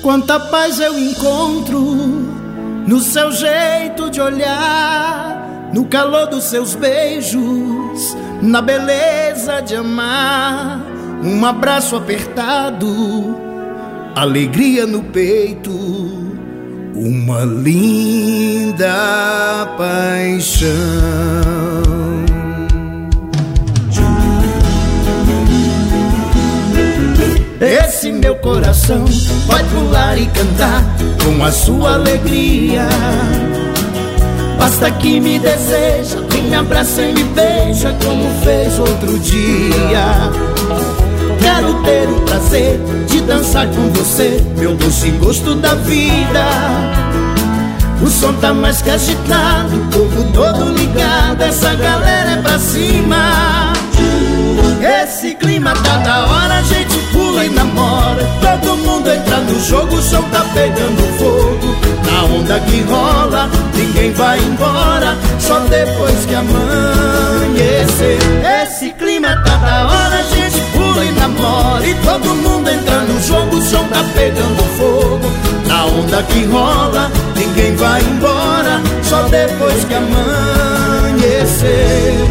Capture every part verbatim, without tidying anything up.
Quanta paz eu encontro no seu jeito de olhar, no calor dos seus beijos, na beleza de amar. Um abraço apertado, alegria no peito, uma linda paixão. Esse meu coração vai pular e cantar com a sua alegria. Basta que me deseja, vem me abraça e me beija como fez outro dia. Quero ter o prazer de dançar com você, meu doce gosto da vida. O som tá mais que agitado, o povo todo ligado, essa galera é pra cima. Esse clima tá da hora, a gente pula e namora. Todo mundo entra no jogo, o som tá pegando fogo. Na onda que rola, ninguém vai embora, só depois que amanhecer. Esse clima tá da hora, a gente pula e namora. E todo mundo entra no jogo, o som tá pegando fogo. Na onda que rola, ninguém vai embora, só depois que amanhecer.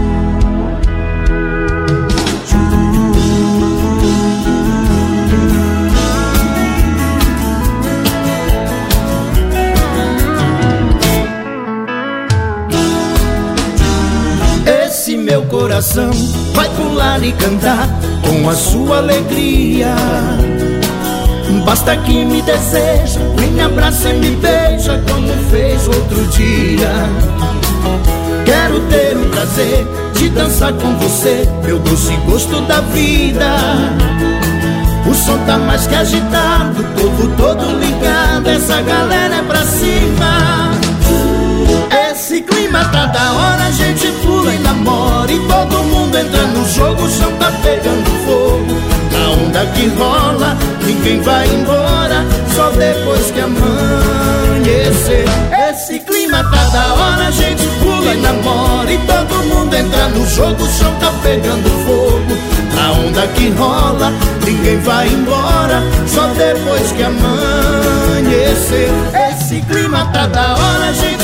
Esse meu coração vai pular e cantar com a sua alegria. Basta que me deseja, me abraça e me beija como fez outro dia. Quero ter o prazer de dançar com você, meu doce gosto da vida. O som tá mais que agitado, o povo todo ligado, essa galera é pra cima. Esse clima tá da hora, a gente pula e namora. E todo mundo entra no jogo, o som tá pegando fogo. Na onda que rola, ninguém vai embora, só depois que amanhecer. Esse clima tá da hora, a gente pula e namora. E todo mundo entra no jogo, o som tá pegando fogo. Na onda que rola, ninguém vai embora, só depois que amanhecer. Esse clima tá da hora, a gente